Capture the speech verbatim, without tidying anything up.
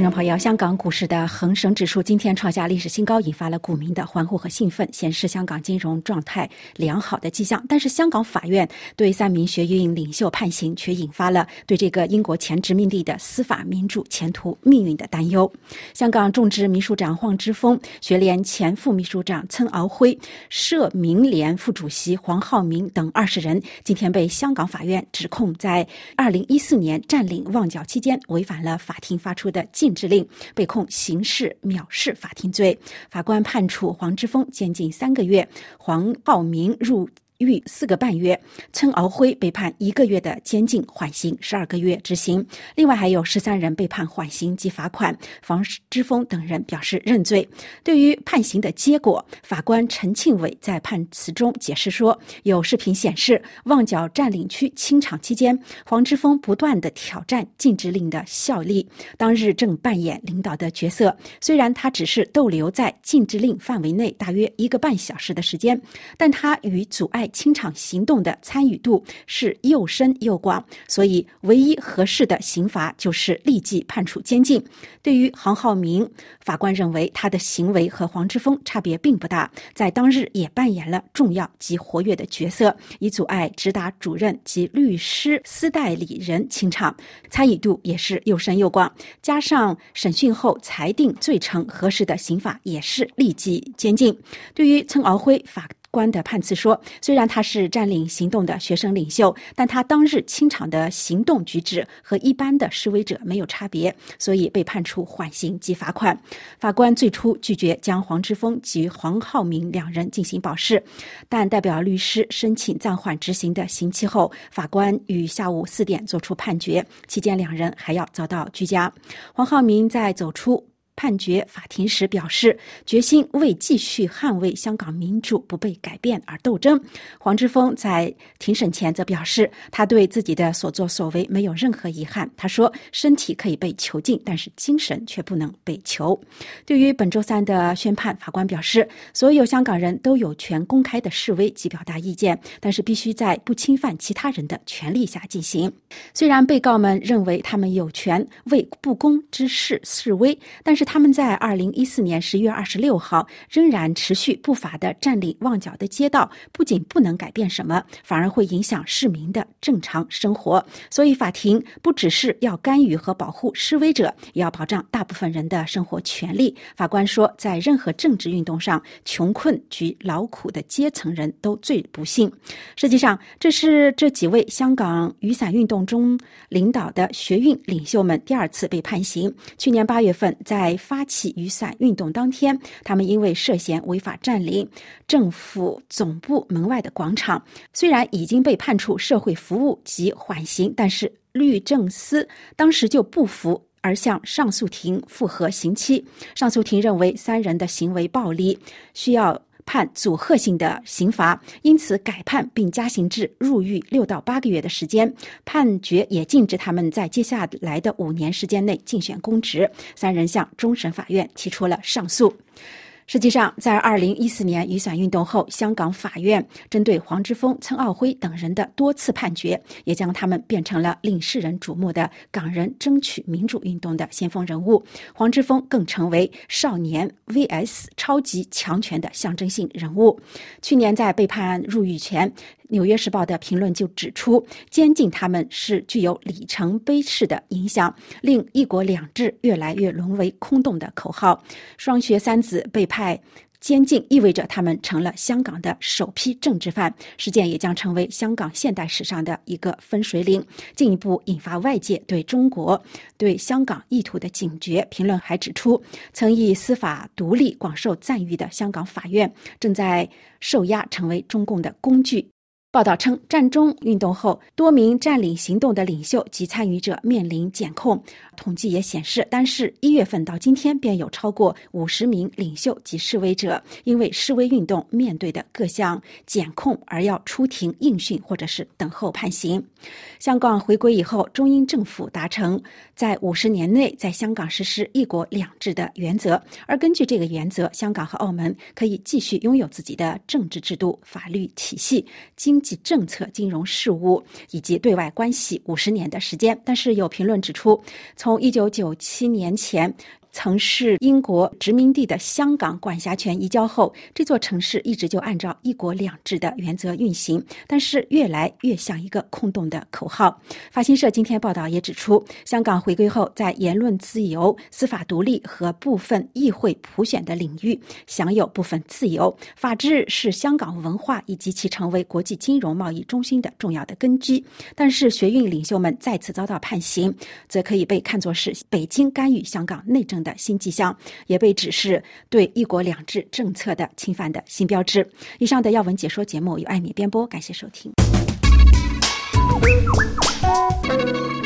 众朋友，香港股市的恒生指数今天创下历史新高，引发了股民的欢呼和兴奋，显示香港金融状态良好的迹象。但是香港法院对三名学运领袖判刑，却引发了对这个英国前殖民地的司法民主前途命运的担忧。香港众志秘书长黄之锋、学联前副秘书长岑敖晖、社民联副主席黄浩明等二十人，今天被香港法院指控在二零一四年占领旺角期间违反了法庭发出的禁制令，被控刑事藐视法庭罪。法官判处黄之锋监禁三个月，黄浩明入狱四个半月，岑敖晖被判一个月的监禁，缓刑十二个月执行。另外还有十三人被判缓刑及罚款。黄之锋等人表示认罪。对于判刑的结果，法官陈庆伟在判词中解释说，有视频显示，旺角占领区清场期间，黄之锋不断地挑战禁制令的效力，当日正扮演领导的角色。虽然他只是逗留在禁制令范围内大约一个半小时的时间，但他与阻碍清场行动的参与度是又深又广，所以唯一合适的刑罚就是立即判处监禁。对于黄浩明，法官认为他的行为和黄之锋差别并不大，在当日也扮演了重要及活跃的角色，以阻碍直达主任及律师司代理人清场，参与度也是又深又广。加上审讯后裁定罪成，合适的刑罚也是立即监禁。对于岑敖晖，法官的判词说，虽然他是占领行动的学生领袖，但他当日清场的行动举止和一般的示威者没有差别，所以被判处缓刑及罚款。法官最初拒绝将黄之锋及黄浩明两人进行保释，但代表律师申请暂缓执行的刑期后，法官于下午四点作出判决，期间两人还要遭到拘押。黄浩明在走出判决法庭时表示，决心为继续捍卫香港民主不被改变而斗争。黄之锋在庭审前则表示，他对自己的所作所为没有任何遗憾。他说，身体可以被囚禁，但是精神却不能被囚。对于本周三的宣判，法官表示，所有香港人都有权公开的示威及表达意见，但是必须在不侵犯其他人的权利下进行。虽然被告们认为他们有权为不公之事示威，但是他们在二零一四年十月二十六号仍然持续不法地占领旺角的街道，不仅不能改变什么，反而会影响市民的正常生活。所以法庭不只是要干预和保护示威者，也要保障大部分人的生活权利。法官说，在任何政治运动上，穷困及劳苦的阶层人都最不幸。实际上，这是这几位香港雨伞运动中领导的学运领袖们第二次被判刑。去年八月份，在发起雨伞运动当天，他们因为涉嫌违法占领政府总部门外的广场，虽然已经被判处社会服务及缓刑，但是律政司当时就不服，而向上诉庭复核刑期。上诉庭认为三人的行为暴力，需要判阻吓性的刑罚，因此改判并加刑至入狱六到八个月的时间。判决也禁止他们在接下来的五年时间内竞选公职。三人向终审法院提出了上诉。实际上，在二零一四年雨伞运动后，香港法院针对黄之锋、岑敖晖等人的多次判决，也将他们变成了令世人瞩目的港人争取民主运动的先锋人物。黄之锋更成为少年 V S 超级强权的象征性人物。去年在被判入狱前，纽约时报的评论就指出，监禁他们是具有里程碑式的影响，令一国两制越来越沦为空洞的口号。双学三子被派监禁，意味着他们成了香港的首批政治犯，事件也将成为香港现代史上的一个分水岭，进一步引发外界对中国对香港意图的警觉。评论还指出，曾以司法独立广受赞誉的香港法院正在受压，成为中共的工具。报道称，占中运动后，多名占领行动的领袖及参与者面临检控。统计也显示，单是一月份到今天，便有超过五十名领袖及示威者因为示威运动面对的各项检控而要出庭应讯或者是等候判刑。香港回归以后，中英政府达成在五十年内在香港实施一国两制的原则，而根据这个原则，香港和澳门可以继续拥有自己的政治制度、法律体系、经济政策、金融事务以及对外关系五十年的时间。但是有评论指出，从一九九七年前曾是英国殖民地的香港管辖权移交后，这座城市一直就按照一国两制的原则运行，但是越来越像一个空洞的口号。法新社今天报道也指出，香港回归后在言论自由、司法独立和部分议会普选的领域享有部分自由。法治是香港文化以及其成为国际金融贸易中心的重要的根基，但是学运领袖们再次遭到判刑，则可以被看作是北京干预香港内政的新迹象，也被指是对一国两制政策的侵犯的新标志。以上的要闻解说节目由艾米编播，感谢收听。